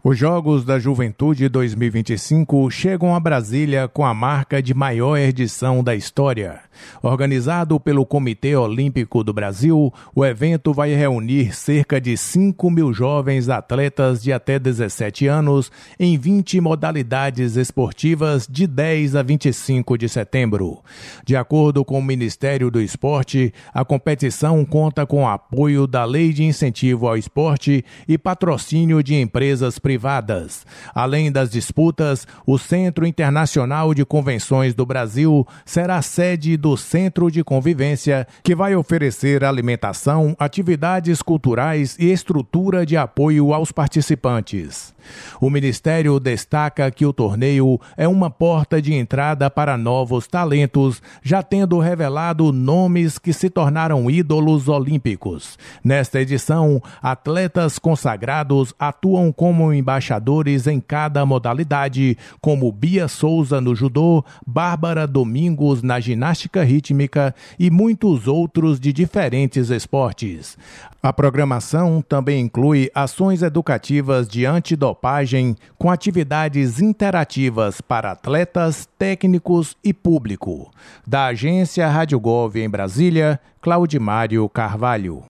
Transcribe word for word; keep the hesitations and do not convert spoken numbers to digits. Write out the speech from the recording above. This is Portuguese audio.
Os Jogos da Juventude dois mil e vinte e cinco chegam a Brasília com a marca de maior edição da história. Organizado pelo Comitê Olímpico do Brasil, o evento vai reunir cerca de cinco mil jovens atletas de até dezessete anos em vinte modalidades esportivas de dez a vinte e cinco de setembro. De acordo com o Ministério do Esporte, a competição conta com o apoio da Lei de Incentivo ao Esporte e patrocínio de empresas privadas. privadas. Além das disputas, o Centro Internacional de Convenções do Brasil será sede do Centro de Convivência, que vai oferecer alimentação, atividades culturais e estrutura de apoio aos participantes. O Ministério destaca que o torneio é uma porta de entrada para novos talentos, já tendo revelado nomes que se tornaram ídolos olímpicos. Nesta edição, atletas consagrados atuam como embaixadores em cada modalidade, como Bia Souza no judô, Bárbara Domingos na ginástica rítmica e muitos outros de diferentes esportes. A programação também inclui ações educativas de antidopagem com atividades interativas para atletas, técnicos e público. Da agência Rádio Gov em Brasília, Claudimário Carvalho.